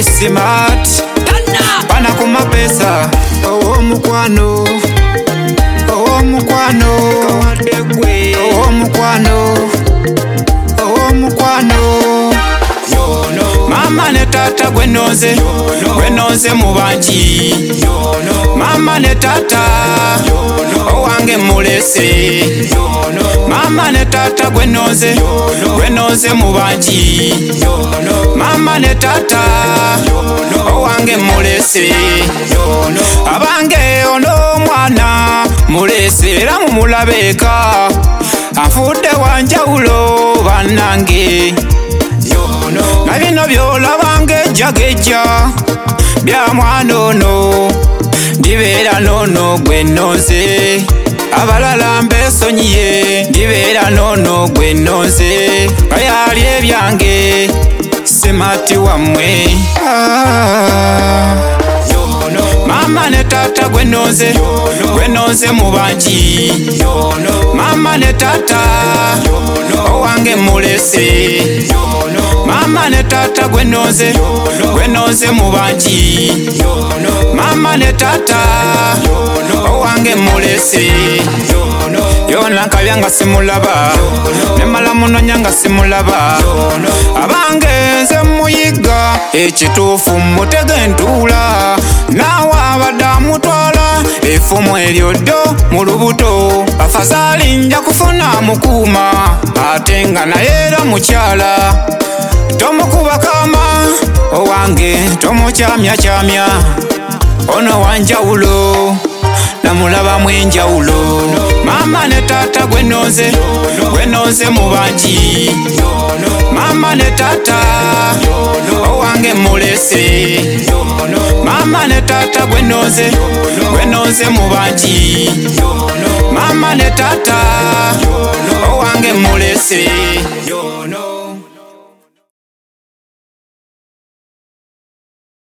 smart bana kumapesa omukwano mama ne tata gwenoze mubanji mama ne tata owange mulese mama ne tata gwenoze mubanji mama ne tata owange mulese abange ono mwana mulese era mumulabeka afudde wanjawulo bannange na bino byolabanga ejjageja bya mwana ono ndibeera nono gwenoze abalala mbesonyiye ndibeera nono gwenoze bayali ebyange semati wammwe mama ne tata gwenoze mubanji mama ne tata owange mulese mama ne tata gwenoze mubanji mama ne tata owange mulese yona nkabyanga simulaba nemala munonya nga simulaba abange nze muyiga ekituufu mutege ntuula naawe abadde amutwala effumu eryoddo mu lubuto afazaali nja kufuna mukuuma ate nga naye era mukyala tomukuba kaama owange tomukyamyakyamya ono wanjawulo namulabamu enjawulo mama ne tata gwenoze mubanji mama ne tata owange mulese mama ne tata gwenoze mubanji mama ne tata owange mulese